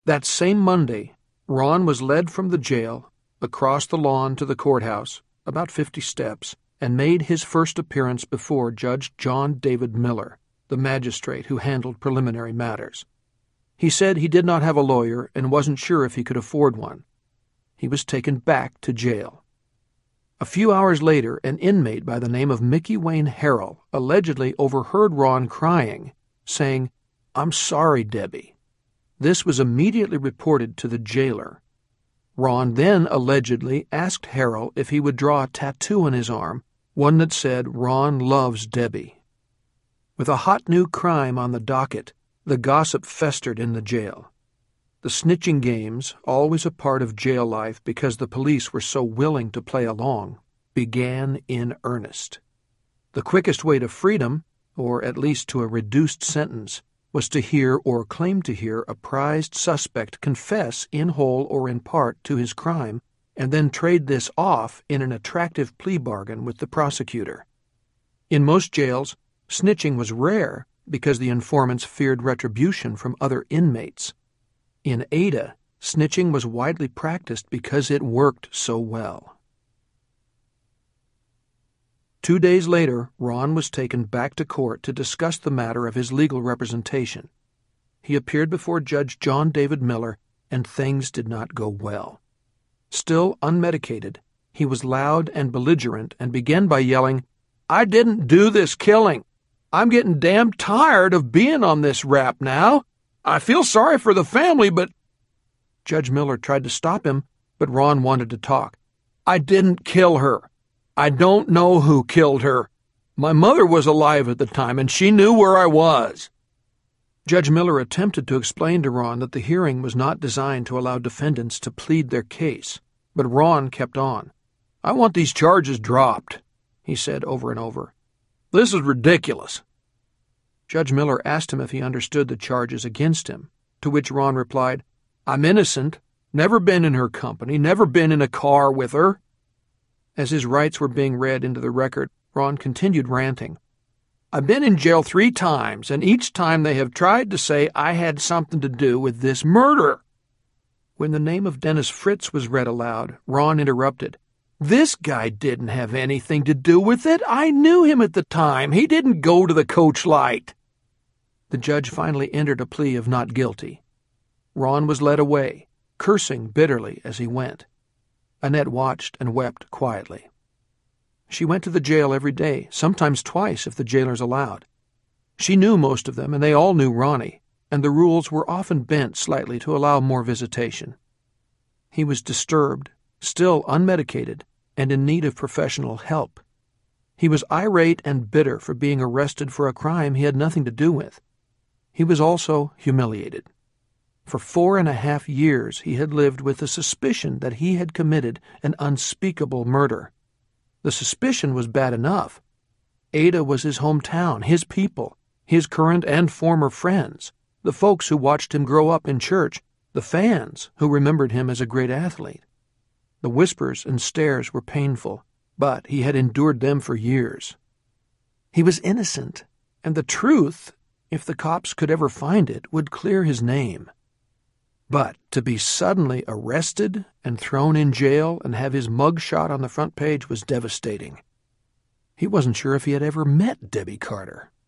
That same Monday, Ron was led from the jail across the lawn to the courthouse, about 50 steps, and made his first appearance before Judge John David Miller, the magistrate who handled preliminary matters. He said he did not have a lawyer and wasn't sure if he could afford one. He was taken back to jail. A few hours later, an inmate by the name of Mickey Wayne Harrell allegedly overheard Ron crying, saying, "I'm sorry, Debbie." This was immediately reported to the jailer. Ron then allegedly asked Harrell if he would draw a tattoo on his arm, one that said, "Ron loves Debbie." With a hot new crime on the docket, the gossip festered in the jail. The snitching games, always a part of jail life because the police were so willing to play along, began in earnest. The quickest way to freedom, or at least to a reduced sentence, was to hear or claim to hear a prized suspect confess in whole or in part to his crime, and then trade this off in an attractive plea bargain with the prosecutor. In most jails, snitching was rare because the informants feared retribution from other inmates. In Ada, snitching was widely practiced because it worked so well. 2 days later, Ron was taken back to court to discuss the matter of his legal representation. He appeared before Judge John David Miller, and things did not go well. Still unmedicated, he was loud and belligerent and began by yelling, "I didn't do this killing. I'm getting damn tired of being on this rap now. I feel sorry for the family, but—" Judge Miller tried to stop him, but Ron wanted to talk. "I didn't kill her. I don't know who killed her. My mother was alive at the time, and she knew where I was." Judge Miller attempted to explain to Ron that the hearing was not designed to allow defendants to plead their case, but Ron kept on. "I want these charges dropped," he said over and over. "This is ridiculous." Judge Miller asked him if he understood the charges against him, to which Ron replied, "I'm innocent, never been in her company, never been in a car with her." As his rights were being read into the record, Ron continued ranting. "I've been in jail 3 times, and each time they have tried to say I had something to do with this murder." When the name of Dennis Fritz was read aloud, Ron interrupted. "This guy didn't have anything to do with it. I knew him at the time. He didn't go to the coach light." The judge finally entered a plea of not guilty. Ron was led away, cursing bitterly as he went. Annette watched and wept quietly. She went to the jail every day, sometimes twice if the jailers allowed. She knew most of them, and they all knew Ronnie, and the rules were often bent slightly to allow more visitation. He was disturbed, still unmedicated, and in need of professional help. He was irate and bitter for being arrested for a crime he had nothing to do with. He was also humiliated. For 4.5 years he had lived with the suspicion that he had committed an unspeakable murder. The suspicion was bad enough. Ada was his hometown, his people, his current and former friends, the folks who watched him grow up in church, the fans who remembered him as a great athlete. The whispers and stares were painful, but he had endured them for years. He was innocent, and the truth, if the cops could ever find it, would clear his name. But to be suddenly arrested and thrown in jail and have his mug shot on the front page was devastating. He wasn't sure if he had ever met Debbie Carter.